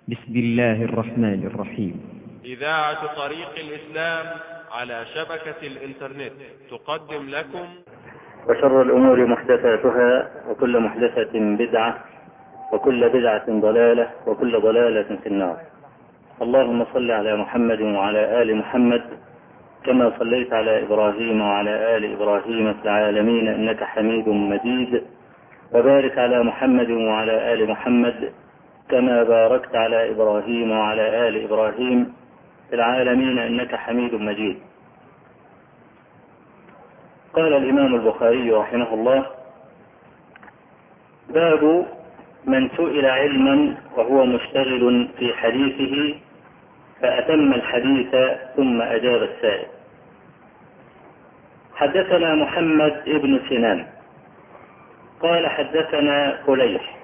بسم الله الرحمن الرحيم. إذاعة طريق الإسلام على شبكة الإنترنت تقدم لكم وشر الأمور محدثاتها وكل محدثة بدعة وكل بدعة ضلالة وكل ضلالة في النار. اللهم صل على محمد وعلى آل محمد كما صليت على إبراهيم وعلى آل إبراهيم في العالمين إنك حميد مجيد، وبارك على محمد وعلى آل محمد كما باركت على إبراهيم وعلى آل إبراهيم في العالمين إنك حميد مجيد. قال الإمام البخاري رحمه الله: باب من سئل علما وهو مشتغل في حديثه فأتم الحديث ثم أجاب السائل. حدثنا محمد بن سنان قال حدثنا فليح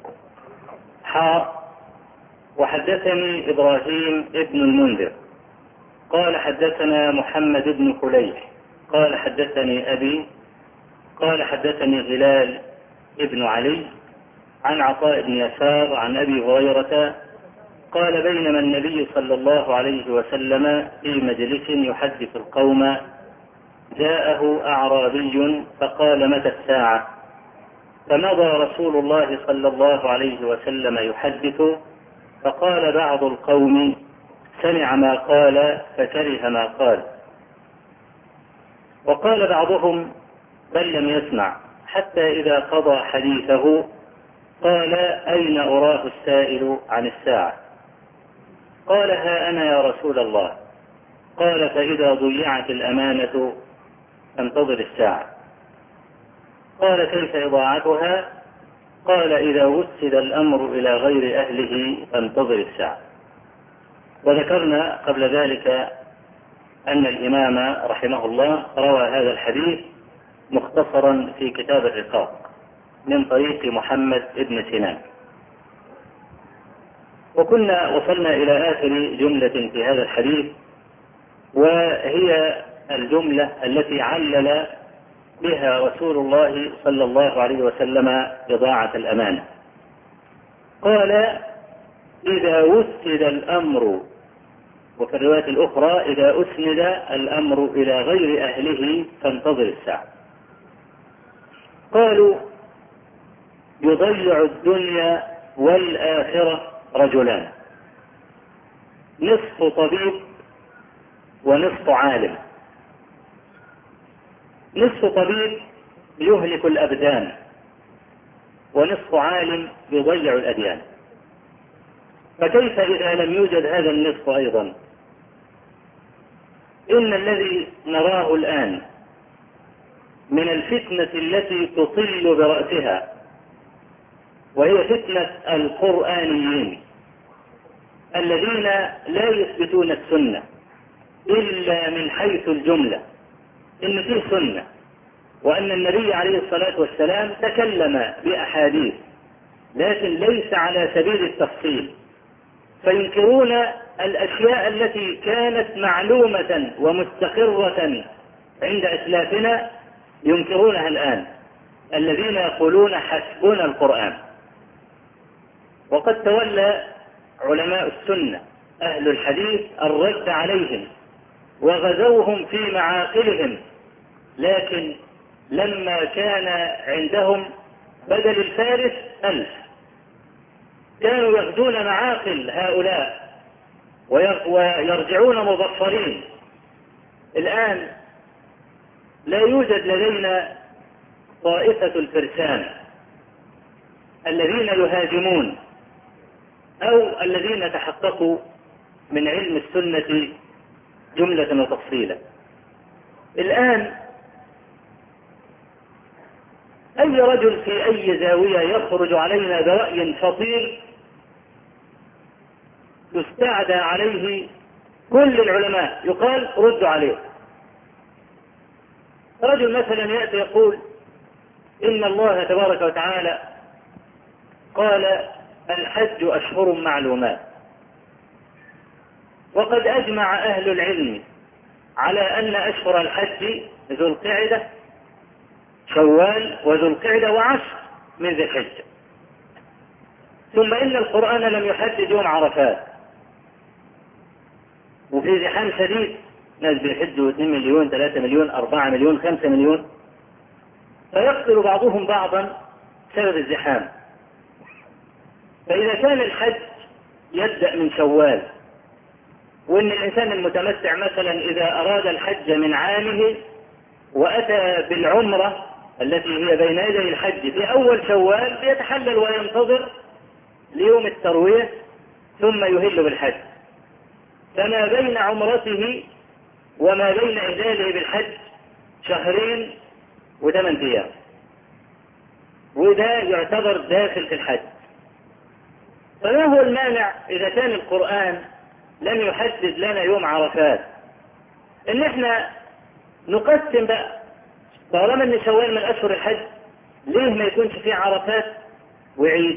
وحدثني إبراهيم ابن المنذر قال حدثنا محمد بن فليح قال حدثني أبي قال حدثني هلال ابن علي عن عطاء بن يسار عن أبي هريرة قال: بينما النبي صلى الله عليه وسلم في مجلس يحدث القوم جاءه أعرابي فقال: متى الساعة؟ فمضى رسول الله صلى الله عليه وسلم يحدث، فقال بعض القوم: سمع ما قال فكره ما قال. وقال بعضهم: بل لم يسمع، حتى إذا قضى حديثه قال: أين أراه السائل عن الساعة؟ قال: ها أنا يا رسول الله. قال: فإذا ضيعت الأمانة فانتظر الساعة. قال: كيف إضاعتها؟ قال: إذا وسد الأمر إلى غير أهله فانتظر الساعة. وذكرنا قبل ذلك أن الإمام رحمه الله روى هذا الحديث مختصرا في كتاب الرقاق من طريق محمد بن سنان. وكنا وصلنا إلى آخر جملة في هذا الحديث، وهي الجملة التي علل بها رسول الله صلى الله عليه وسلم إضاعة الأمانة. قال: إذا وسد الأمر، وفي الرواية الأخرى: إذا أسند الأمر إلى غير أهله فانتظر الساعة. قالوا: يضيع الدنيا والآخرة رجلان، نصف طبيب ونصف عالم. نصف طبيب يهلك الأبدان، ونصف عالم يضيع الأديان. فكيف إذا لم يوجد هذا النصف أيضا؟ إن الذي نراه الآن من الفتنة التي تطل برأسها، وهي فتنة القرآنيين الذين لا يثبتون السنة إلا من حيث الجملة، إن فيه سنة، وأن النبي عليه الصلاة والسلام تكلم بأحاديث، لكن ليس على سبيل التفصيل، فينكرون الأشياء التي كانت معلومة ومستقرة عند أسلافنا، ينكرونها الآن الذين يقولون حسبنا القرآن. وقد تولى علماء السنة أهل الحديث الرد عليهم وغزوهم في معاقلهم، لكن لما كان عندهم بدل الفارس 1000 كانوا يغزون معاقل هؤلاء ويرجعون مظفرين. الآن لا يوجد لدينا طائفة الفرسان الذين يهاجمون أو الذين تحققوا من علم السنة جملة وتفصيلا. الآن أي رجل في أي زاوية يخرج علينا برأي خطير يستعدى عليه كل العلماء، يقال ردوا عليه. رجل مثلا يأتي يقول: إن الله تبارك وتعالى قال: الحج أشهر معلومات، وقد أجمع أهل العلم على أن أشهر الحج ذو القعدة شوال وذو القعدة و10 من ذي الحجة. ثم إن القرآن لم يحدد يوم عرفات، وفي زحام شديد، ناس بيحجوا 2 مليون 3 مليون 4 مليون 5 مليون، فيقتل بعضهم بعضا بسبب الزحام. فإذا كان الحج يبدأ من شوال، وإن الإنسان المتمتع مثلا إذا أراد الحج من عامه وأتى بالعمرة التي هي بين يدي الحج في أول شوال، بيتحلل وينتظر ليوم التروية ثم يهل بالحج، فما بين عمرته وما بين إهلاله بالحج 2 و8 أيام، وده يعتبر داخل في الحج. فما هو المانع إذا كان القرآن لم يحدد لنا يوم عرفات إن احنا نقسم بقى، طالما ان شوال من أشهر الحج، ليه ما يكونش فيه عرفات وعيد،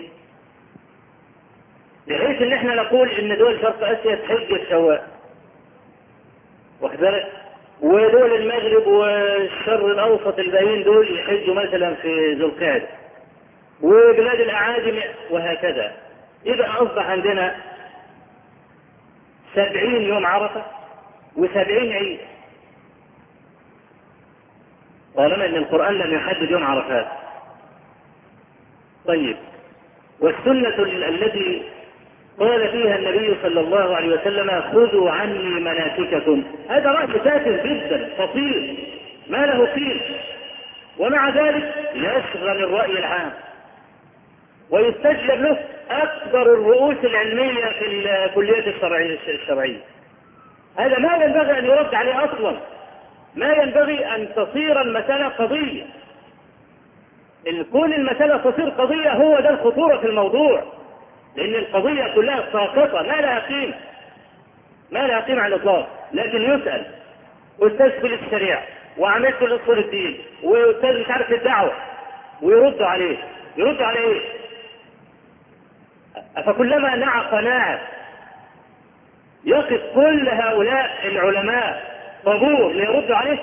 بحيث ان احنا نقول ان دول شرق اسيا تحج في شوال، واخد بالك، ودول المغرب والشرق الاوسط الباقيين دول يحجوا مثلا في ذو القعده، وبلاد الاعاجم وهكذا. يبقى اصبح عندنا 70 يوم عرفه و70 عيد، طالما ان القرآن لم يحدد يوم عرفات. طيب، والسنة التي قال فيها النبي صلى الله عليه وسلم خذوا عني مناسككم، هذا رأي تافه جدا خطير ما له قيل، ومع ذلك يشغل الرأي العام ويستجلب له أكبر الرؤوس العلمية في الكليات الشرعية. هذا ما ينبغي أن يرد عليه أصلا، ما ينبغي أن تصير المسألة قضية. كون المسألة تصير قضية هو ده الخطورة في الموضوع، لأن القضية كلها ساقطة ما لها قيمة، ما لها قيمة على الإطلاق. لكن يسأل أستاذ في الشريعة وعملت في الأصول الدين وأستاذ مش عارف الدعوة، ويردوا عليه، يردوا على إيه؟ فكلما نعق ناعق يقف كل هؤلاء العلماء طابور ليردوا عليه،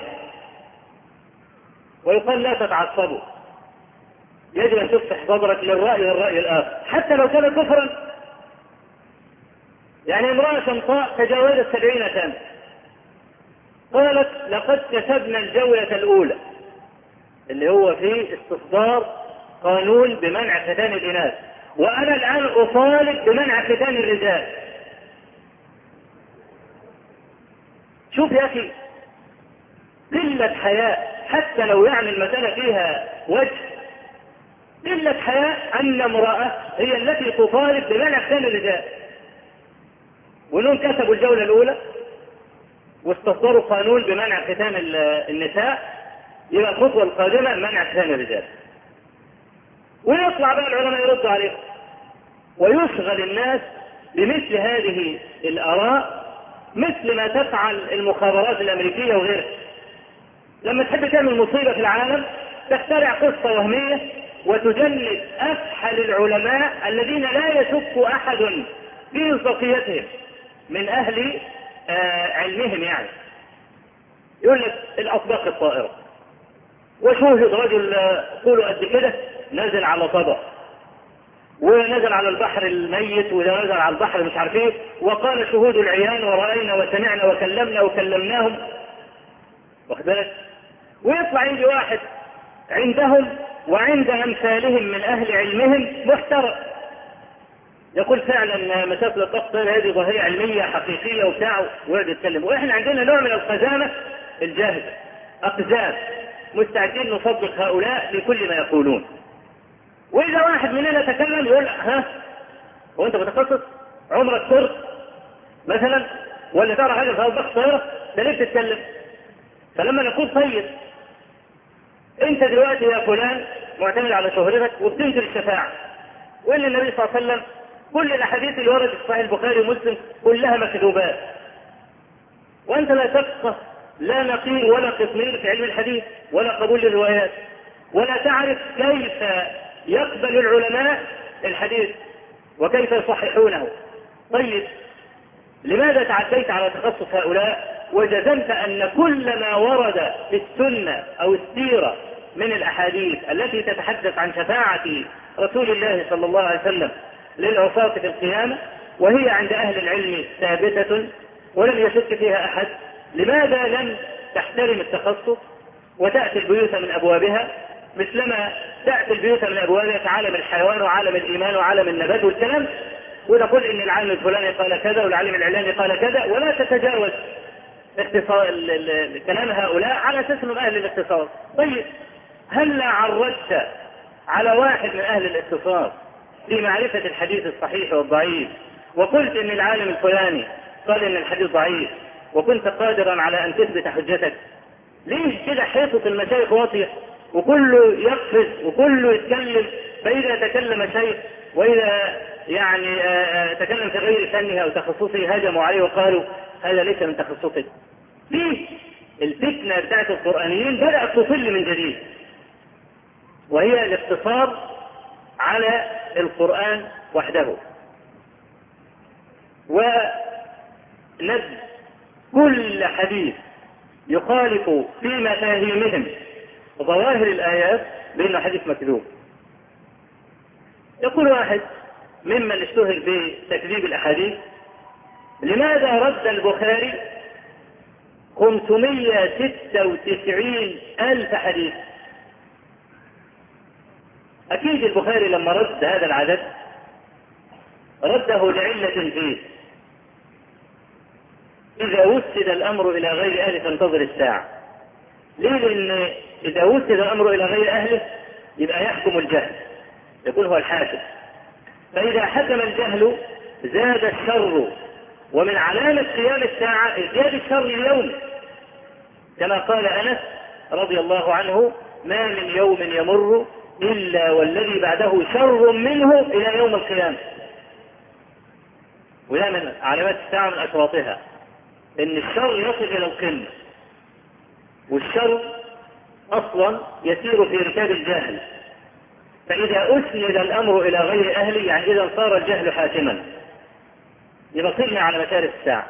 ويقال لا تتعصبوا، يجب أن تفتح صدرك للرأي والرأي الآخر حتى لو كان كفرا. يعني امرأة شمطاء تجاوزت 70 سنة قالت لقد كسبنا الجولة الأولى، اللي هو في استصدار قانون بمنع ختان الإناث، وأنا الآن أطالب بمنع ختان الرجال. شوف يا أخي، قلة حياء، حتى لو يعني المسألة فيها وجه، قلة حياء أن امرأة هي التي تطالب بمنع ختان الرجال، ولهم كسبوا الجولة الأولى واستصدروا قانون بمنع ختان النساء، يبقى الخطوة القادمة منع ختان الرجال. ويطلع بقى العلماء يردوا عليه، ويشغل الناس بمثل هذه الآراء، مثل ما تفعل المخابرات الأمريكية وغيرها. لما تحب تعمل مصيبة في العالم تخترع قصة وهمية وتجلد أفحل العلماء الذين لا يشك أحد في مصداقيتهم من أهل علمهم. يعني يقول لك الأطباق الطائرة، وشوهد رجل طوله قد كده نزل على طبق، ونزل على البحر الميت، وده نزل على البحر مش عارف ايه، وقال شهود العيان ورأينا وسمعنا وكلمنا وكلمناهم، واخد بالك. ويطلع يجي واحد عندهم وعند أمثالهم من أهل علمهم محترم يقول فعلا مسافة الضغط هذه ظاهرة علمية حقيقية وبتاع، ويقعد يتكلم. واحنا عندنا نوع من الخزانة الجاهزة، أقزام مستعدين نصدق هؤلاء لكل ما يقولون. وإذا واحد مننا تكلم يقول ها هو أنت متخصص عمرك صرت مثلا ولا تعرف حاجة في الضغط صغيرة، ده ليه تتكلم؟ فلما نقول طيب أنت دلوقتي يا فلان معتمد على شهرتك وبتنزل الشفاعة، وإن النبي صلى الله عليه وسلم كل الأحاديث اللي وردت في صحيح البخاري ومسلم كلها مكذوبات، وأنت لا تفقه لا نقير ولا قطمير في علم الحديث ولا قبول الروايات، ولا تعرف كيف يقبل العلماء الحديث وكيف يصححونه. طيب لماذا تعديت على تخصص هؤلاء وجزمت أن كل ما ورد في السنة أو السيرة من الأحاديث التي تتحدث عن شفاعة رسول الله صلى الله عليه وسلم للعصاة في القيامة، وهي عند أهل العلم ثابتة ولم يشك فيها أحد، لماذا لم تحترم التخصص وتأتي البيوت من أبوابها مثلما تأتي البيوت من أبوابها في عالم الحيوان وعالم الإيمان وعالم النبات والكلام، ونقول إن العالم الفلاني قال كذا والعالم العلاني قال كذا، ولا تتجاوز كلام هؤلاء على أساس أنهم أهل الاختصاص. طيب هل عرجت على واحد من أهل الاختصاص في معرفة الحديث الصحيح والضعيف وقلت إن العالم الفلاني قال إن الحديث ضعيف وكنت قادرا على أن تثبت حجتك؟ ليه كده حيطة المشايخ واطية وكله يقفز وكله يتكلم، فإذا تكلم شيخ وإذا يعني تكلم في غير فنه أو تخصصه هجموا عليه وقالوا هذا ليس من تخصصك؟ ليه الفتنة بتاعت القرآنيين بدأت تطل من جديد، وهي الاقتصار على القرآن وحده ونبذ كل حديث يخالف في مفاهيمهم ظواهر الآيات بأنه حديث مكذوب. يقول واحد ممن اشتهر بتكذيب الأحاديث: لماذا رد البخاري 596,000 حديث؟ أكيد البخاري لما رد هذا العدد رده لعلة فيه. إذا وسد الأمر إلى غير أهله فانتظر الساعة. ليه؟ لأن إذا وسد الأمر إلى غير أهله يبقى يحكم الجهل، يكون هو الحاكم، فإذا حكم الجهل زاد الشر، ومن علامة قيام الساعة ازدياد الشر اليوم، كما قال أنس رضي الله عنه: ما من يوم يمر إلا والذي بعده شر منه إلى يوم القيامة. وده من علامات الساعة من أشراطها إن الشر يصل إلى القمة، والشر أصلا يسير في ركاب الجهل، فإذا أسند الأمر إلى غير أهله يعني إذا صار الجهل حاكما يبصرنا على مشارف الساعة.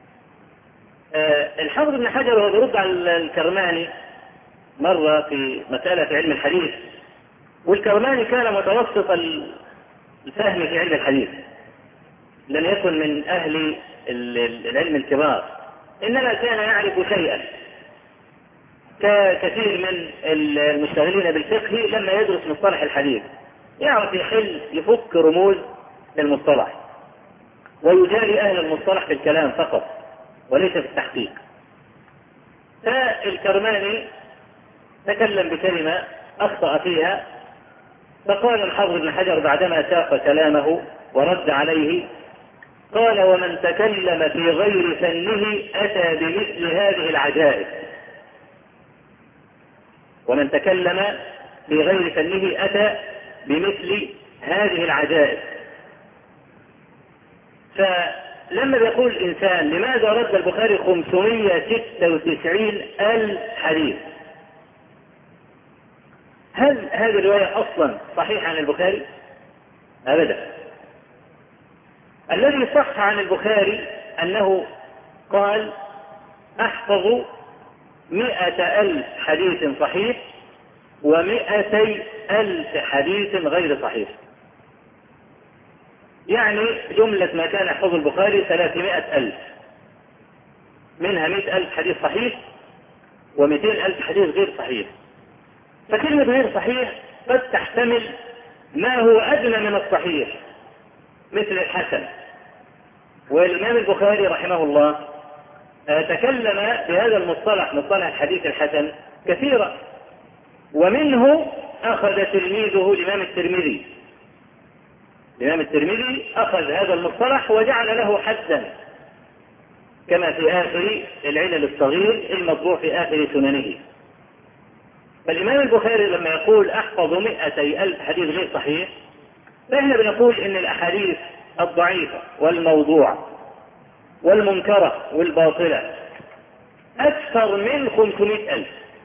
الحافظ ابن حجر وهو يرد على الكرماني مرة في مسألة في علم الحديث، والكرماني كان متوسط الفهم في علم الحديث، لم يكن من أهل العلم الكبار، إنما كان يعرف شيئا ككثير من المشتغلين بالفقه لما يدرس مصطلح الحديث، يعرف يحل يفك رموز المصطلح ويجاري أهل المصطلح في الكلام فقط وليس في التحقيق. فالكرماني تكلم بكلمة أخطأ فيها، فقال الحافظ ابن حجر بعدما ساق كلامه ورد عليه، قال: ومن تكلم في غير فنه أتى بمثل هذه العجائب. ومن تكلم في غير فنه أتى بمثل هذه العجائب. فلما بيقول الإنسان لماذا رد البخاري 596,000 حديث، هل هذه الرواية أصلا صحيحة عن البخاري؟ أبدا. الذي صح عن البخاري أنه قال: أحفظ 100,000 حديث صحيح و200,000 حديث غير صحيح، يعني جملة ما كان يحفظ البخاري 300,000، منها 100,000 حديث صحيح و200,000 حديث غير صحيح. فكلمة غير صحيح قد تحتمل ما هو أدنى من الصحيح مثل الحسن، والإمام البخاري رحمه الله تكلم بهذا المصطلح، مصطلح الحديث الحسن، كثيرا، ومنه أخذ تلميذه الإمام الترمذي. الإمام الترمذي أخذ هذا المصطلح وجعل له حدا، كما في آخر العلل الصغير المطبوع في آخر سننه. فالإمام البخاري لما يقول أحفظ 200,000 حديث غير صحيح، فإحنا بنقول إن الأحاديث الضعيفة والموضوعة والمنكرة والباطلة أكثر من 500,000،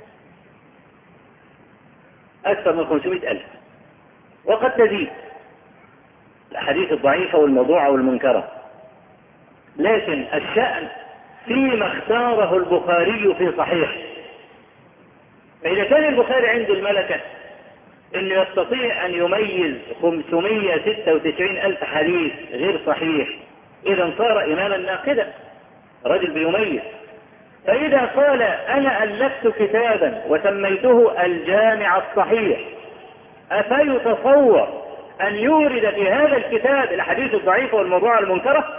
أكثر من 500,000، وقد تزيد الأحاديث الضعيفة والموضوعة والمنكرة. لكن الشأن فيما اختاره البخاري في صحيح. فإذا كان البخاري عنده الملكة انه يستطيع ان يميز 596 ألف حديث غير صحيح، اذا صار اماما ناقدا، رجل بيميز. فاذا قال انا الفت كتابا وسميته الجامع الصحيح، افيتصور ان يورد في هذا الكتاب الاحاديث الضعيفه والموضوعه المنكره؟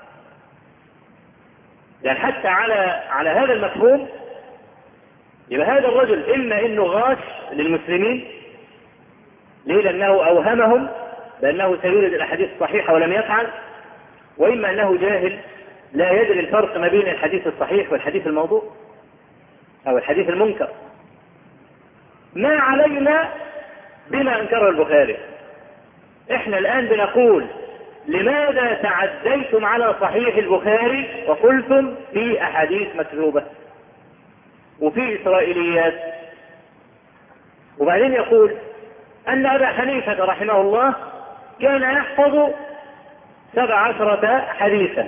يعني حتى على هذا المفهوم يبقى هذا الرجل اما انه غاش للمسلمين، ليه؟ لانه اوهمهم بانه سيورد الاحاديث الصحيحه ولم يفعل، واما انه جاهل لا يدري الفرق ما بين الحديث الصحيح والحديث الموضوع او الحديث المنكر. ما علينا بما انكره البخاري. احنا الان بنقول لماذا تعديتم على صحيح البخاري وقلتم في احاديث مكذوبه وفي اسرائيليات؟ وبعدين يقول ان ابا حنيفه رحمه الله كان يحفظ 17 حديثا.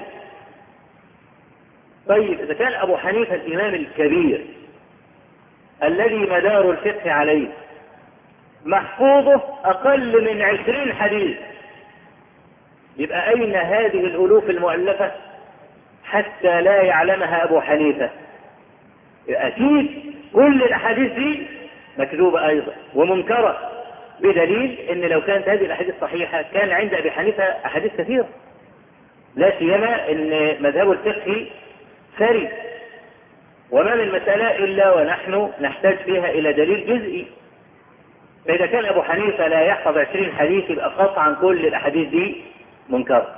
طيب اذا كان ابو حنيفه الامام الكبير الذي مدار الفقه عليه محفوظه اقل من 20 حديث، يبقى اين هذه الالوف المؤلفه حتى لا يعلمها ابو حنيفه؟ اكيد كل الاحاديث دي مكذوبه ايضا ومنكره، بدليل ان لو كانت هذه الاحاديث صحيحه كان عند ابي حنيفه احاديث كثيره، لا سيما ان مذهب الفقه ثري، وما من مساله الا ونحن نحتاج فيها الى دليل جزئي. فاذا كان ابو حنيفه لا يحفظ 20 حديث يبقى قطعا كل الاحاديث دي منكره.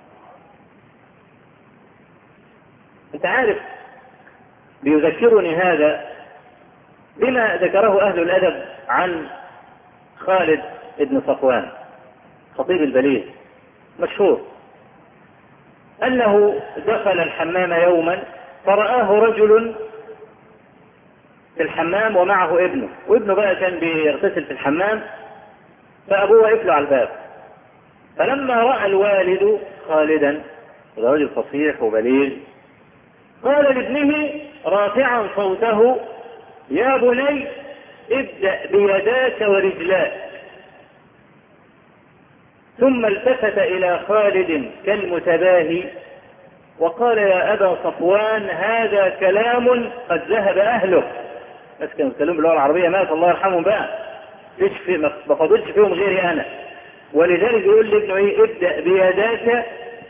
انت عارف بيذكرني هذا بما ذكره اهل الادب عن خالد بن صفوان خطيب البليغ مشهور، انه دخل الحمام يوما فرآه رجل في الحمام ومعه ابنه، وابنه بقى كان بيغتسل في الحمام، فابوه واقف له على الباب. فلما رأى الوالد خالدا، رجل فصيح وبليغ، قال لابنه رافعا صوته: يا بني ابدأ بيداك ورجلاك. ثم التفت إلى خالد كالمتباهي وقال: يا أبا صفوان هذا كلام قد ذهب أهله. بس كانوا يتكلموا باللغة العربية، مات الله يرحمهم بقى، ما فضلش فيهم غيري أنا. ولذلك يقول لابنه إيه؟ ابدأ بيداك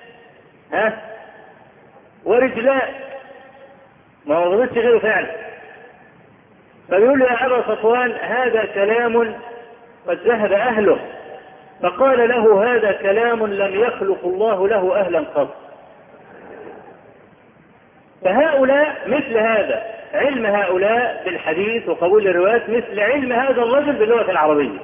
ورجلاك، ما فضلش غيره فعلا. فبيقول له: يا أبا صفوان هذا كلام قد ذهب أهله. فقال له: هذا كلام لم يخلق الله له أهلا قط. فهؤلاء مثل هذا، علم هؤلاء بالحديث وقبول الروايات مثل علم هذا الرجل باللغة العربية.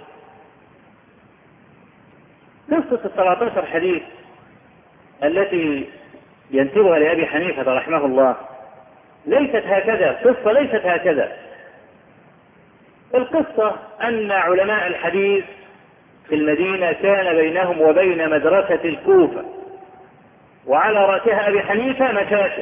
قصة 17 حديث التي ينسبها لأبي حنيفة رحمه الله ليست هكذا، قصة ليست هكذا. القصة أن علماء الحديث في المدينة كان بينهم وبين مدرسة الكوفة، وعلى رأسها أبي حنيفة، مشاكل،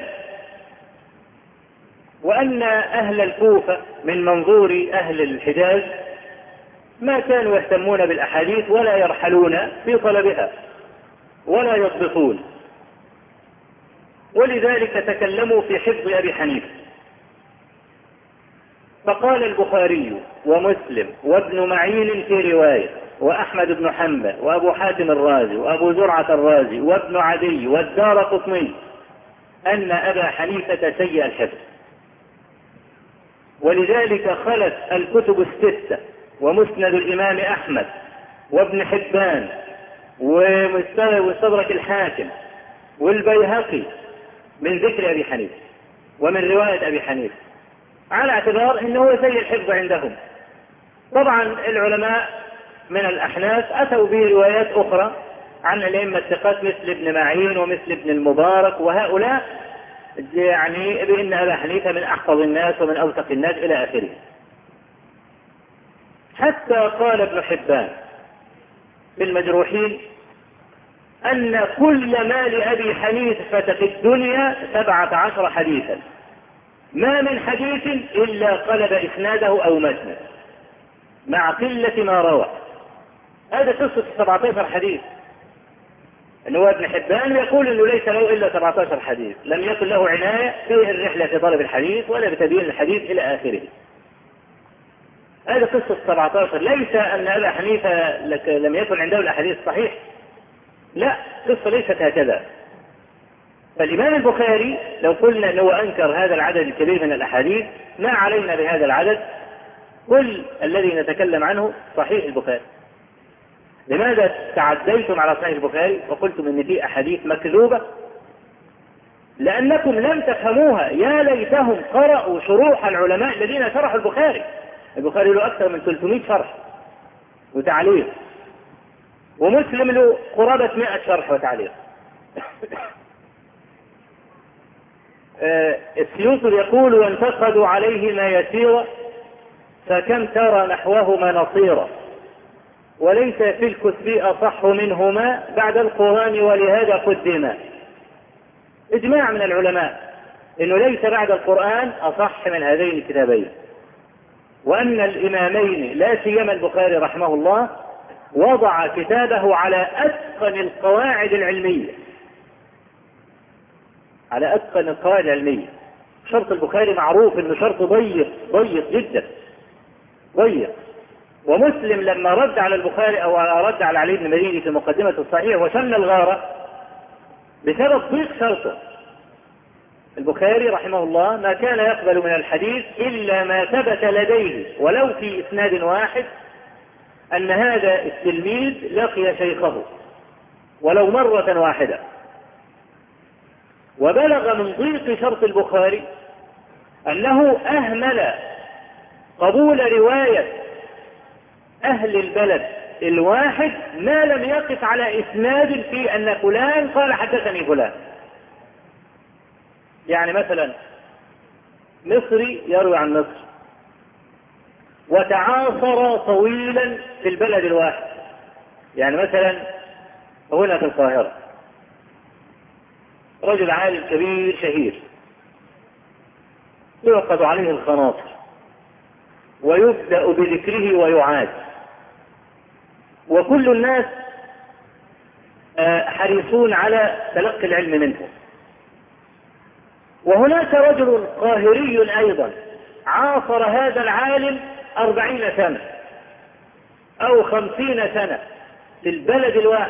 وأن أهل الكوفة من منظور أهل الحجاز ما كانوا يهتمون بالأحاديث ولا يرحلون في طلبها ولا يضبطون، ولذلك تكلموا في حفظ أبي حنيفة. فقال البخاري ومسلم وابن معين في رواية، وأحمد بن حنبل وأبو حاتم الرازي وأبو زرعة الرازي وابن عدي والدارقطني أن أبا حنيفة سيء الحفظ، ولذلك خلت الكتب الستة ومسند الإمام أحمد وابن حبان ومستدرك الحاكم والبيهقي من ذكر أبي حنيفة ومن رواية أبي حنيفة، على اعتبار أنه سيء الحفظ عندهم. طبعا العلماء من الأحناف أتوا بروايات أخرى عن الأئمة الثقات مثل ابن معين ومثل ابن المبارك، وهؤلاء يعني بأن أبا حنيفة من أحفظ الناس ومن أوثق الناس إلى آخره. حتى قال ابن حبان في المجروحين أن كل ما لأبي حنيفة في الدنيا 17 حديثا، ما من حديث إلا قلب إسناده أو متنه. مع قلة ما روى. هذا قصة 17 حديث. أنه ابن حبان يقول أنه ليس له إلا 17 حديث، لم يكن له عناية في الرحلة في طلب الحديث ولا بتبيين الحديث إلى آخره. هذا قصة 17. ليس أن أبا حنيفة لم يكن عنده الأحاديث الصحيح، لا، قصة ليست هكذا. فالإمام البخاري لو قلنا أنه أنكر هذا العدد الكبير من الأحاديث ما علينا بهذا العدد، كل الذي نتكلم عنه صحيح البخاري. لماذا تعديتم على صحيح البخاري وقلتم ان فيه احاديث مكذوبة؟ لانكم لم تفهموها. يا ليتهم قرأوا شروح العلماء الذين شرحوا البخاري. البخاري له اكثر من 300 شرح وتعليق، ومسلم له قرابة 100 شرح وتعليق. السيوطي يقول: وانتقدوا عليه ما يسير فكم ترى نحوهما نصيرا، وليس في الكتب أصح منهما بعد القرآن ولهذا قدما. إجماع من العلماء إنه ليس بعد القرآن أصح من هذين الكتابين، وأن الإمامين لا سيما البخاري رحمه الله وضع كتابه على أتقن القواعد العلمية، على أتقن القواعد العلمية. شرط البخاري معروف إنه شرط ضيق جدا، ضيق. ومسلم لما رد على البخاري أو رد على علي بن المديني في مقدمة الصحيح وشن الغارة بسبب ضيق شرطه. البخاري رحمه الله ما كان يقبل من الحديث إلا ما ثبت لديه ولو في إسناد واحد أن هذا التلميذ لقي شيخه ولو مرة واحدة. وبلغ من ضيق شرط البخاري أنه أهمل قبول رواية أهل البلد الواحد ما لم يقف على إسناد في أن فلان قال حدثني فلان. يعني مثلا مصري يروي عن مصر وتعاصر طويلا في البلد الواحد، يعني مثلا هنا في القاهرة رجل عالم كبير شهير يوقد عليه الخناصر ويبدأ بذكره ويعاد، وكل الناس حريصون على تلقي العلم منه. وهناك رجل قاهري أيضا عاصر هذا العالم 40 سنة أو 50 سنة في البلد الواحد.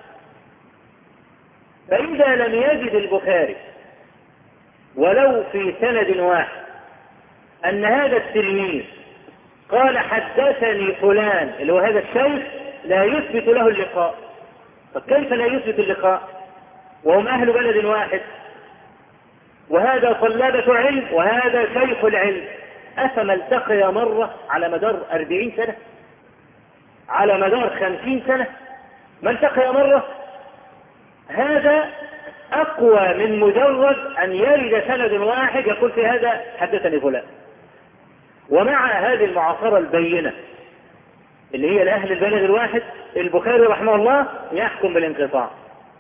فإذا لم يجد البخاري ولو في سند واحد أن هذا التلميذ قال حدثني فلان اللي هو هذا الشيخ، لا يثبت له اللقاء. فكيف لا يثبت اللقاء وهم أهل بلد واحد، وهذا طلابة علم وهذا شيخ العلم؟ أفما التقي مرة على مدار 40 سنة، على مدار 50 سنة ما التقي مرة؟ هذا أقوى من مجرد أن يرد سند واحد يقول في هذا حدثني فلان. ومع هذه المعاصرة البينة اللي هي لأهل البلد الواحد، البخاري رحمه الله يحكم بالانقطاع.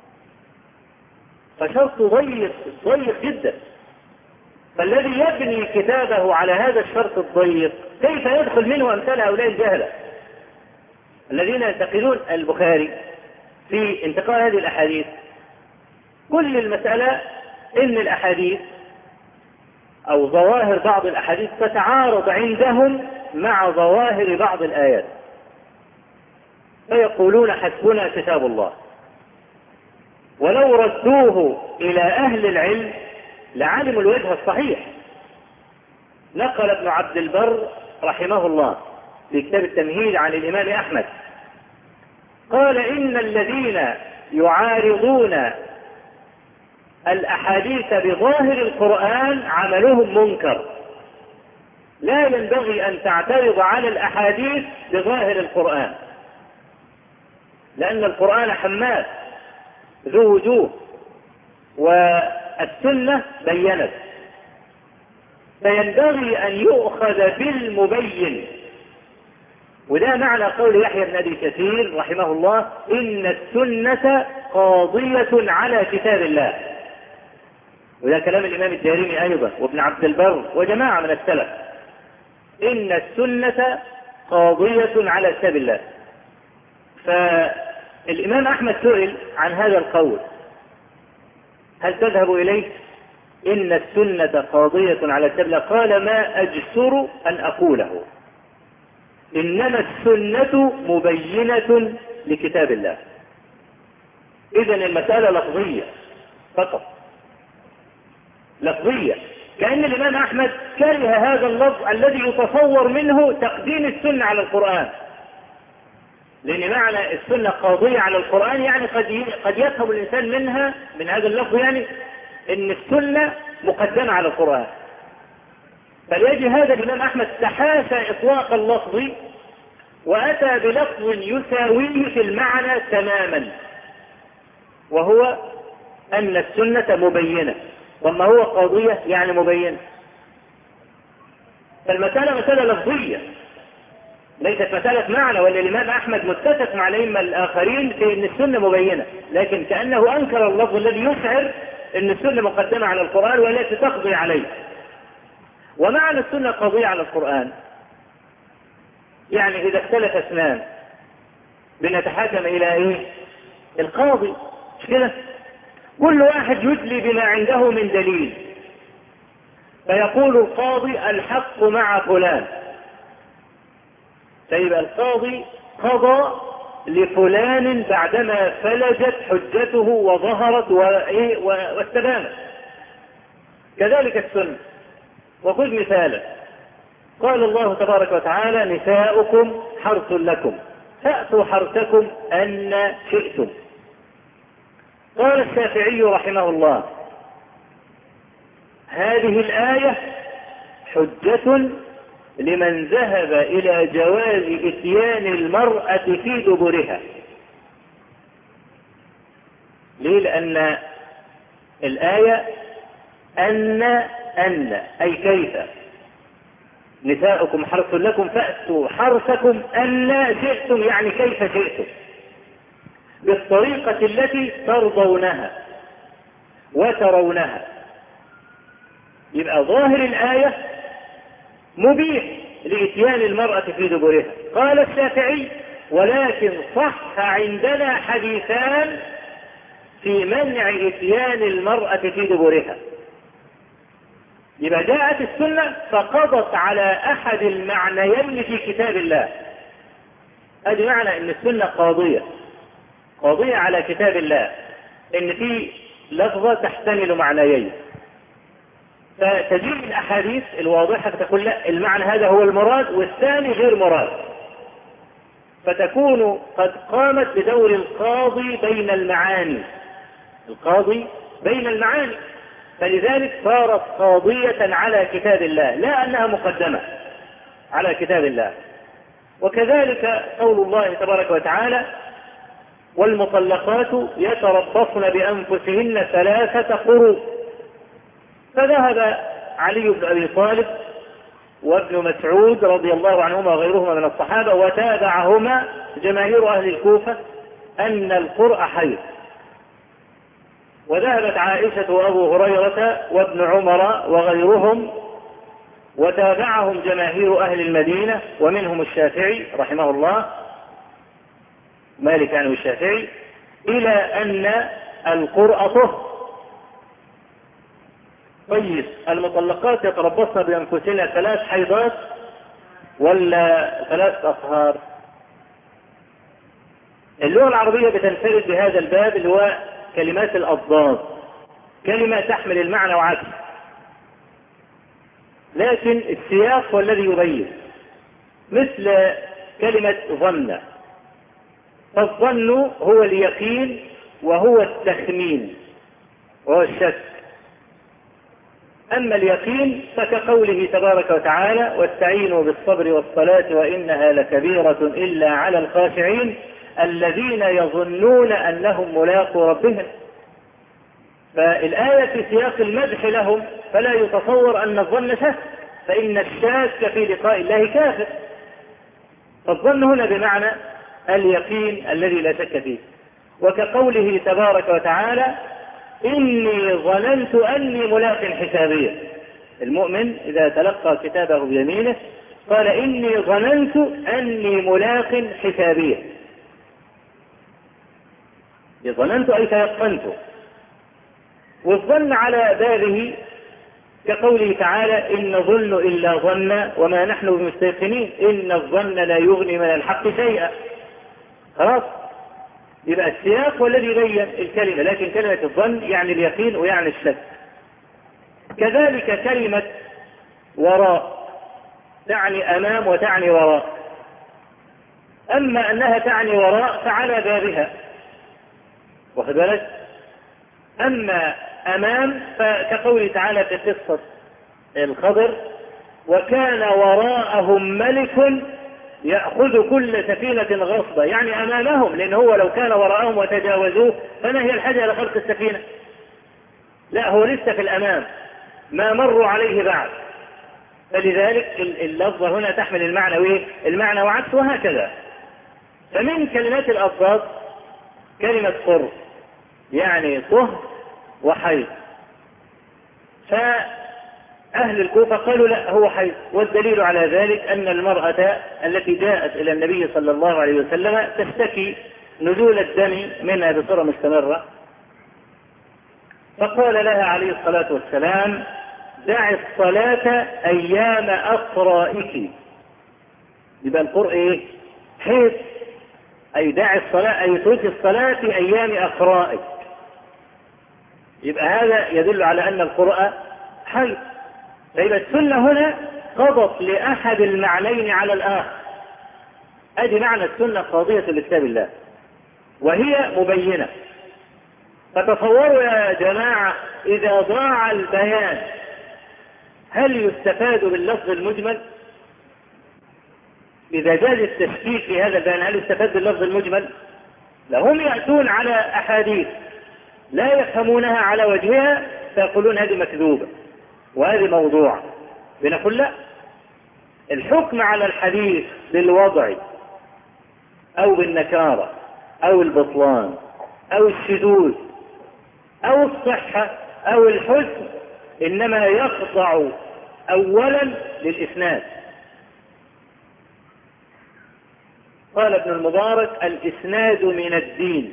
فشرط ضيق جدا. فالذي يبني كتابه على هذا الشرط الضيق كيف يدخل منه أمثال هؤلاء الجهلة الذين ينتقدون البخاري في انتقال هذه الأحاديث؟ كل المسألة إن الأحاديث أو ظواهر بعض الأحاديث تتعارض عندهم مع ظواهر بعض الآيات، فيقولون حسبنا كتاب الله. ولو ردوه إلى أهل العلم لعلموا الوجه الصحيح. نقل ابن عبد البر رحمه الله في كتاب التمهيد عن الإمام أحمد قال: إن الذين يعارضون الأحاديث بظاهر القرآن عملهم منكر، لا ينبغي أن تعترض على الأحاديث بظاهر القرآن، لأن القرآن حماد ذو وجوه والسنة بينت، فينبغي أن يؤخذ بالمبين. وده معنى قول يحيى بن أبي كثير رحمه الله: إن السنة قاضية على كتاب الله. وده كلام الإمام الدارمي أيضا وابن عبد البر وجماعة من السلف. إن السنة قاضية على كتاب الله. فالإمام أحمد سئل عن هذا القول: هل تذهب إليه؟ إن السنة قاضية على كتاب الله. قال: ما أجسر أن أقوله، إنما السنة مبينة لكتاب الله. إذن المسألة لفظية فقط، لفظية، كأن الإمام أحمد كره هذا اللفظ الذي يتصور منه تقديم السنة على القرآن، لأن معنى السنة قاضية على القرآن يعني قد يفهم الإنسان منها من هذا اللفظ يعني إن السنة مقدمة على القرآن. فليجي هذا الإمام أحمد تحاشى إطلاق اللفظ وأتى بلفظ يساويه في المعنى تماما، وهو أن السنة مبينة، وما هو قاضية يعني مبينة. فالمسألة مسألة لفظية ليست مسألة معنى، والإمام أحمد متفق مع الأئمة الآخرين في أن السنة مبينة، لكن كأنه أنكر اللفظ الذي يشعر أن السنة مقدمة على القرآن والتي تقضي عليه. ومعنى السنة قضية على القرآن يعني إذا اختلف اثنان بنتحاكم إلى إيه؟ القاضي، مش كده؟ كل واحد يدلي بما عنده من دليل، فيقول القاضي الحق مع فلان، فيبقى القاضي قضى لفلان بعدما فلجت حجته وظهرت واستبانت. كذلك السنة. وخذ مثالا: قال الله تبارك وتعالى: نساؤكم حرث لكم فأتوا حرثكم أن شئتم. قال الشافعي رحمه الله: هذه الآية حجة لمن ذهب إلى جواز إتيان المرأة في دبرها. ليه؟ لأن الآية أن أي كيف، نساؤكم حرث لكم فأتوا حرثكم أن شئتم، يعني كيف شئتم، بالطريقة التي ترضونها وترونها. يبقى ظاهر الآية مبيح لإتيان المرأة في دبرها. قال الشافعي: ولكن صح عندنا حديثان في منع إتيان المرأة في دبرها. يبقى جاءت السنة فقضت على أحد المعنيين في كتاب الله. هذا معنى أن السنة قاضية على كتاب الله، أن في لفظة تحتمل معنيين، فتجيب الأحاديث الواضحة فتقول لا، المعنى هذا هو المراد والثاني غير مراد، فتكون قد قامت بدور القاضي بين المعاني، القاضي بين المعاني. فلذلك صارت قاضية على كتاب الله، لا أنها مقدمة على كتاب الله. وكذلك قول الله تبارك وتعالى: والمطلقات يتربصن بأنفسهن 3 قروء. فذهب علي بن أبي طالب وابن مسعود رضي الله عنهما وغيرهما من الصحابة وتابعهما جماهير أهل الكوفة أن القرء حيض. وذهبت عائشة وأبو هريرة وابن عمر وغيرهم وتابعهم جماهير أهل المدينة ومنهم الشافعي رحمه الله، مالك عنه الشافعي، إلى أن القرء طهر. طيب المطلقات يتربصن بأنفسهن 3 حيضات ولا 3 أطهار؟ اللغة العربية بتنفرد بهذا الباب اللي هو كلمات الأضداد، كلمة تحمل المعنى وعكس، لكن السياق هو الذي يبين. مثل كلمة ظن، فالظن هو اليقين وهو التخمين وهو الشك. أما اليقين فكقوله تبارك وتعالى: واستعينوا بالصبر والصلاة وإنها لكبيرة إلا على الخاشعين الذين يظنون أنهم ملاقو ربهم. فالآية في سياق المدح لهم، فلا يتصور أن الظن شك، فإن الشاك في لقاء الله كافر. فالظن هنا بمعنى اليقين الذي لا شك فيه. وكقوله تبارك وتعالى: إني ظننت أني ملاق حسابية. المؤمن إذا تلقى كتابه بيمينه قال إني ظننت أني ملاق حسابيه. ظننت أي تيقنت. والظن على بابه كقوله تعالى إن نظن إلا ظنا وما نحن بمستيقنين إن الظن لا يغني من الحق شيئا. خلاص، يبقى السياق هو الذي يبين الكلمة، لكن كلمة الظن يعني اليقين ويعني الشك. كذلك كلمة وراء تعني أمام وتعني وراء. أما أنها تعني وراء فعلى بابها، واخد بالك؟ أما أمام فكقوله تعالى في قصة الخضر وكان وراءهم ملك يأخذ كل سفينة غصبا، يعني أمامهم، لأن هو لو كان وراءهم وتجاوزوه فما هي الحاجة إلى خلق السفينة؟ لا، هو لسه في الأمام ما مروا عليه بعد. فلذلك اللفظة هنا تحمل المعنى المعنى وعكس وهكذا. فمن كلمات الأضداد كلمة قر يعني طهر وحيض. فأهل الكوفة قالوا لا هو حيض، والدليل على ذلك أن المرأة التي جاءت إلى النبي صلى الله عليه وسلم تشتكي نزول الدم منها بصورة مستمرة، فقال لها عليه الصلاة والسلام دع الصلاة أيام أقرائك. يبقى القرء حيض، أي دع الصلاة أي اترك الصلاة في أيام أقرائك. يبقى هذا يدل على أن القرء حيض. فيبقى السنة هنا قضت لأحد المعنيين على الآخر. أدي معنى السنة قاضية لكتاب الله وهي مبينة. فتصوروا يا جماعة إذا ضاع البيان هل يستفاد باللفظ المجمل؟ إذا جاز التشكيك في هذا البيان هل يستفاد باللفظ المجمل؟ لهم يأتون على أحاديث لا يفهمونها على وجهها فيقولون هذه مكذوبة وهذه موضوع. بنقول لا، الحكم على الحديث بالوضع أو بالنكارة أو البطلان أو الشذوذ أو الصحة أو الحسن إنما يخضع أولا للإسناد. قال ابن المبارك الإسناد من الدين،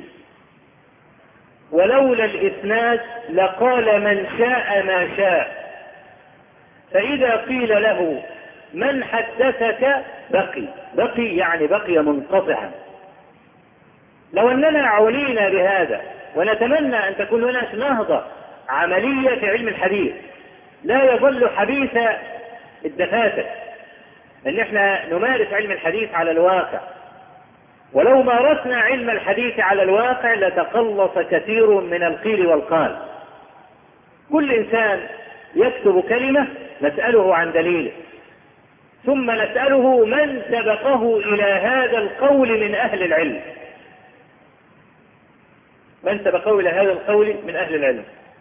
ولولا الإسناد لقال من شاء ما شاء. فإذا قيل له من حدثك بقي يعني بقي منقطعا. لو أننا عنينا بهذا ونتمنى أن تكون هناك نهضة عملية في علم الحديث لا يظل حديث الدفاتر، أن احنا نمارس علم الحديث على الواقع. ولو مارسنا علم الحديث على الواقع لتقلص كثير من القيل والقال. كل إنسان يكتب كلمة نسأله عن دليله، ثم نسأله من سبقه إلى هذا القول من أهل العلم. من سبقه إلى هذا القول من أهل العلم.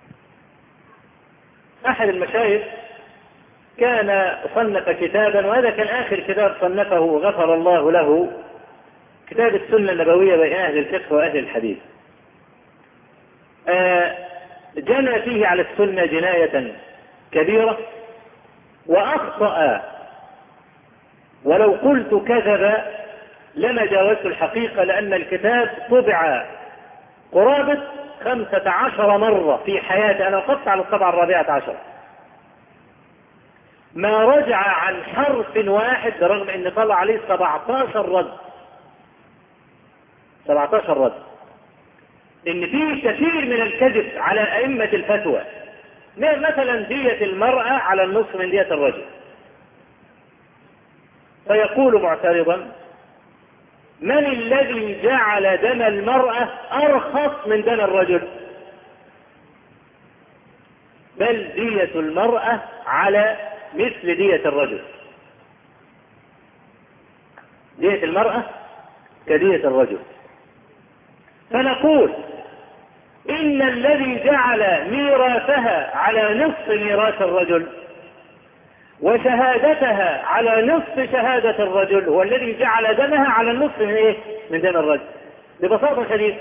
أحد المشايخ كان صنف كتابا، وهذا كان آخر كتاب صنفه غفر الله له، كتاب السنة النبوية بين أهل الفقه وأهل الحديث. جنى فيه على السنة جناية كبيرة وأخطأ، ولو قلت كذب لما جاوزت الحقيقة، لأن الكتاب طبع قرابة 15 مرة في حياتي، أنا وقفت على الطبعة 14، ما رجع عن حرف واحد رغم أن طلع عليه 17 رد. 17 رد. إن فيه كثير من الكذب على أئمة الفتوى، مثلا دية المرأة على النصف من دية الرجل، فيقول معترضا من الذي جعل دم المرأة أرخص من دم الرجل؟ بل دية المرأة على مثل دية الرجل. دية المرأة كدية الرجل. فنقول إن الذي جعل ميراثها على نصف ميراث الرجل وشهادتها على نصف شهادة الرجل هو الذي جعل دمها على النصف من دم الرجل، ببساطة شديدة.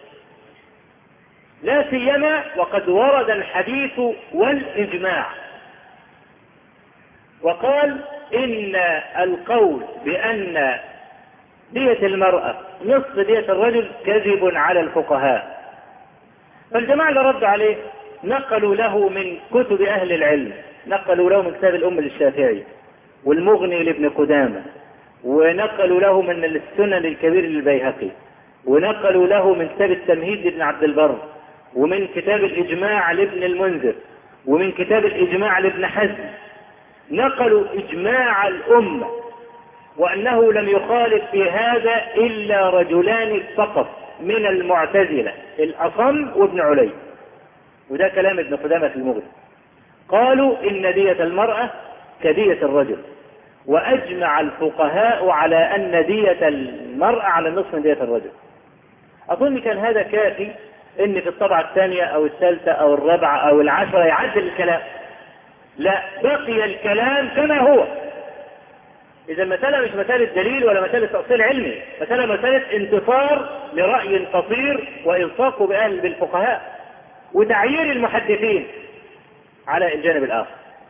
لا سيما وقد ورد الحديث والإجماع، وقال إن القول بأن دية المرأة نصف دية الرجل كذب على الفقهاء. فالجماعة اللي ردوا عليه نقلوا له من كتب أهل العلم، نقلوا له من كتاب الأم للشافعي والمغني لابن قدامة، ونقلوا له من السنن الكبير للبيهقي، ونقلوا له من كتاب التمهيد لابن عبد البر، ومن كتاب الإجماع لابن المنذر، ومن كتاب الإجماع لابن حزم. نقلوا إجماع الأمة وأنه لم يخالف في هذا إلا رجلان فقط من المعتزلة، الأصم وابن علي، وده كلام ابن قدامة في المغني. قالوا إن دية المرأة كدية الرجل، وأجمع الفقهاء على أن دية المرأة على النصف من دية الرجل. أظن كان هذا كافي إن في الطبعة الثانية أو الثالثة أو الرابعة أو العشرة يعدل الكلام. لا، بقي الكلام كما هو. إذا المسألة مش مسألة دليل ولا مسألة تأصيل علمي، مسألة انتصار لرأي قصير وإلصاقه بالفقهاء وتعيير المحدثين على الجانب الآخر.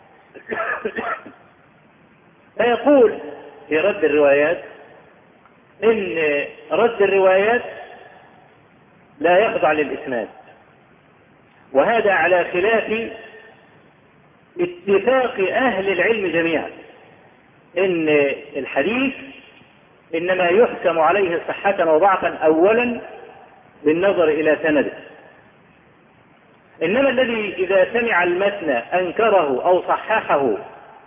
فيقول في رد الروايات إن رد الروايات لا يخضع للإسناد، وهذا على خلاف اتفاق أهل العلم جميعا، إن الحديث إنما يحكم عليه صحة وضعفا أولا بالنظر إلى سنده، إنما الذي إذا سمع المتن أنكره أو صححه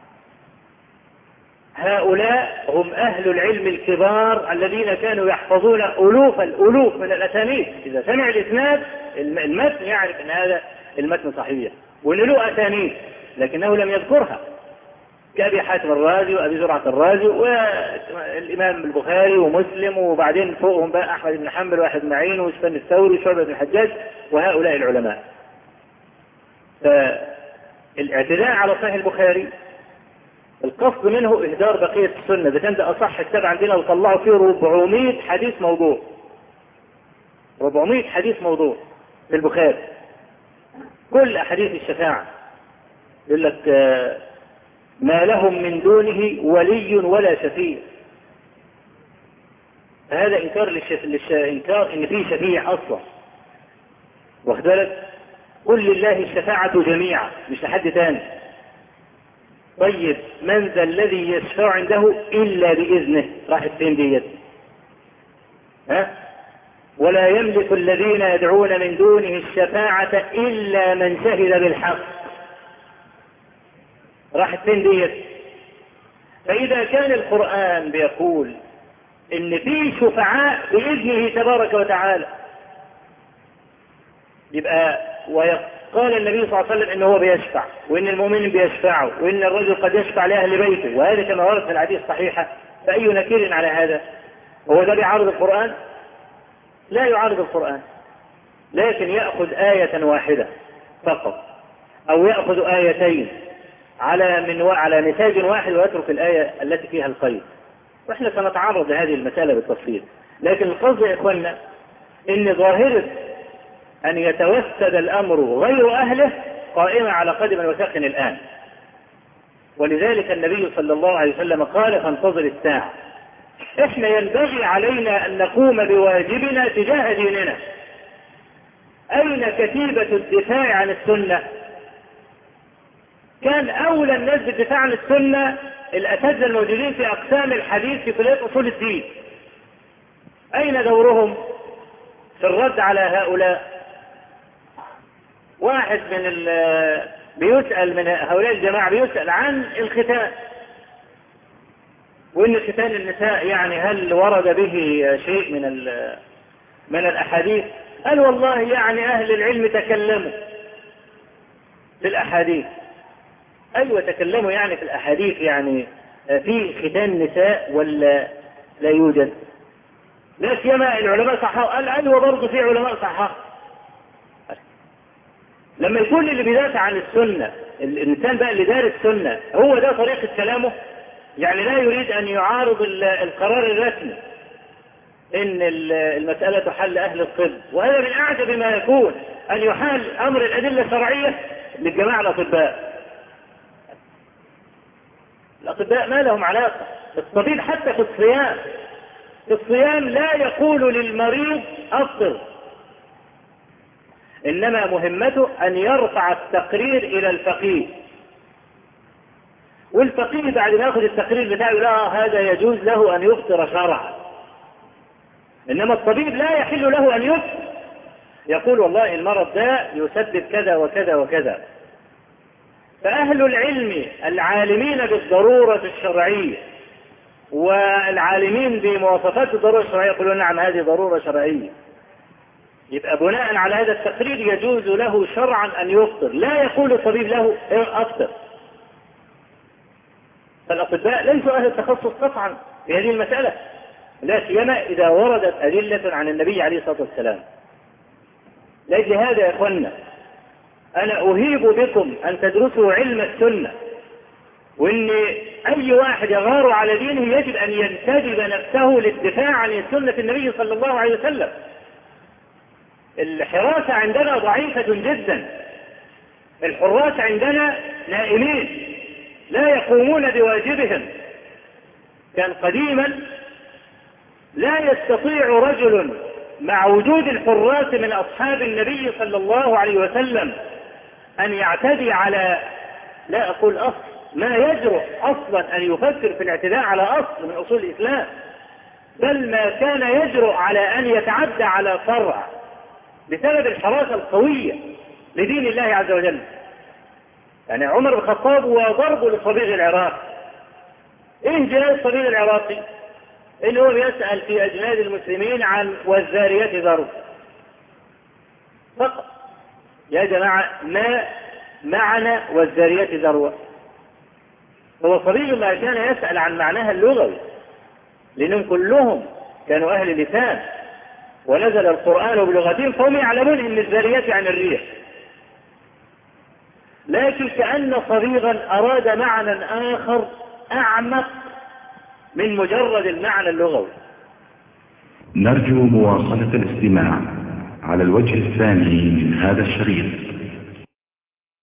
هؤلاء هم أهل العلم الكبار الذين كانوا يحفظون الألوف من الأسانيد. إذا سمع الإسناد المتن يعرف أن هذا المتن صحيح وأن له أسانيد لكنه لم يذكرها، كأبي حاتم الرازي وأبي زرعة الرازي والإمام البخاري ومسلم، وبعدين فوقهم بقى أحمد بن حنبل وأحمد بن معين وسفيان الثوري وشعبة بن الحجاج وهؤلاء العلماء. فالاعتداء على صحيح البخاري القصد منه إهدار بقية السنة. إذا كان ده أصح كتاب عندنا وطلعوا فيه 400 حديث موضوع، 400 حديث موضوع في البخاري، كل أحاديث الشفاعة يقول لك ما لهم من دونه ولي ولا شفيع. هذا إنكار إنكار إن فيه شفيع أصلا، واخد بالك؟ قل لله الشفاعة جميعا مش لحد تاني. طيب من ذا الذي يشفع عنده إلا بإذنه؟ راحت فين ديت؟ ولا يملك الذين يدعون من دونه الشفاعة إلا من شهد بالحق. راحت فين ديت؟ فإذا كان القرآن بيقول إن في شفعاء بإذنه تبارك وتعالى، يبقى قال النبي صلى الله عليه وسلم إنه هو بيشفع، وإن المؤمنين بيشفعوا، وإن الرجل قد يشفع لأهل بيته، وهذا كما ورد في الحديث الصحيحة. فأي نكير على هذا؟ هو ده بيعارض القرآن؟ لا يعارض القرآن، لكن يأخذ آية واحدة فقط أو يأخذ آيتين على نتاج واحد ويترك الآية التي فيها القيد. وإحنا سنتعرض لهذه المسألة بالتفصيل، لكن القصد يا إخواننا إن ظاهرة أن يتوسد الأمر غير أهله قائمة على قدم وساق الآن، ولذلك النبي صلى الله عليه وسلم قال فانتظر الساعة. إحنا ينبغي علينا أن نقوم بواجبنا تجاه ديننا. أين كتيبة الدفاع عن السنة؟ كان أولى الناس بالدفاع عن السنة الأساتذة الموجودين في أقسام الحديث في كلية أصول الدين. أين دورهم في الرد على هؤلاء؟ واحد بيسأل من هؤلاء الجماعة بيسأل عن الختان، وإن ختان النساء يعني هل ورد به شيء من الأحاديث؟ قال والله يعني أهل العلم تكلموا في الأحاديث. أيوة تكلموا يعني في الأحاديث، يعني في ختان نساء ولا لا يوجد؟ لا سيما العلماء صححوا. قال أيوة برضه في علماء صححوا. لما يكون اللي بيدافع عن السنة الإنسان بقى اللي دارس السنة هو ده طريقة كلامه، يعني لا يريد أن يعارض القرار الرسمي إن المسألة تحل أهل الطب، وهذا من أعجب ما يكون أن يحال أمر الأدلة الشرعية للجماعة الأطباء. الأطباء ما لهم علاقة. الطبيب حتى في الصيام لا يقول للمريض أفطر، إنما مهمته أن يرفع التقرير إلى الفقيه، والفقيه بعد ما يأخذ التقرير بتاعه لا هذا يجوز له أن يفطر شرعا. إنما الطبيب لا يحل له أن يفطر، يقول والله المرض ده يسبب كذا وكذا وكذا. فأهل العلم العالمين بالضرورة الشرعية والعالمين بمواصفات الضرورة الشرعية يقولون نعم هذه ضرورة شرعية، يبقى بناء على هذا التقرير يجوز له شرعا أن يفطر، لا يقول الطبيب له أفطر. فالأطباء ليسوا أهل التخصص قطعا في هذه المسألة، لا سيما إذا وردت أدلة عن النبي عليه الصلاة والسلام. لأجل هذا يا أخوانا أنا أهيب بكم أن تدرسوا علم السنة، وإن أي واحد يغار على دينه يجب أن ينتدب نفسه للدفاع عن سنة النبي صلى الله عليه وسلم. الحراسة عندنا ضعيفة جدا، الحراس عندنا نائمين لا يقومون بواجبهم. كان قديما لا يستطيع رجل مع وجود الحراس من أصحاب النبي صلى الله عليه وسلم أن يعتدي على، لا أقول أصل، ما يجرؤ أصلا أن يفكر في الاعتداء على أصل من أصول الإسلام، بل ما كان يجرؤ على أن يتعدى على فرع بسبب الحراسة القوية لدين الله عز وجل. يعني عمر بن الخطاب وضربه للصبيغ العراقي، إيه جناية الصبيغ العراقي؟ إنه هو يسأل في أجناد المسلمين عن والذاريات ذروة فقط. يا جماعة ما معنى والذاريات ذروة؟ هو صبي ما كان يسأل عن معناها اللغوي، لأنهم كلهم كانوا أهل لسان ونزل القرآن بلغتهم فهم يعلمون أن الذاريات عن الريح، لكن كأن صبيغا أراد معنى آخر أعمق من مجرد المعنى اللغوي. نرجو مواصلة الاستماع على الوجه الثاني من هذا الشريط.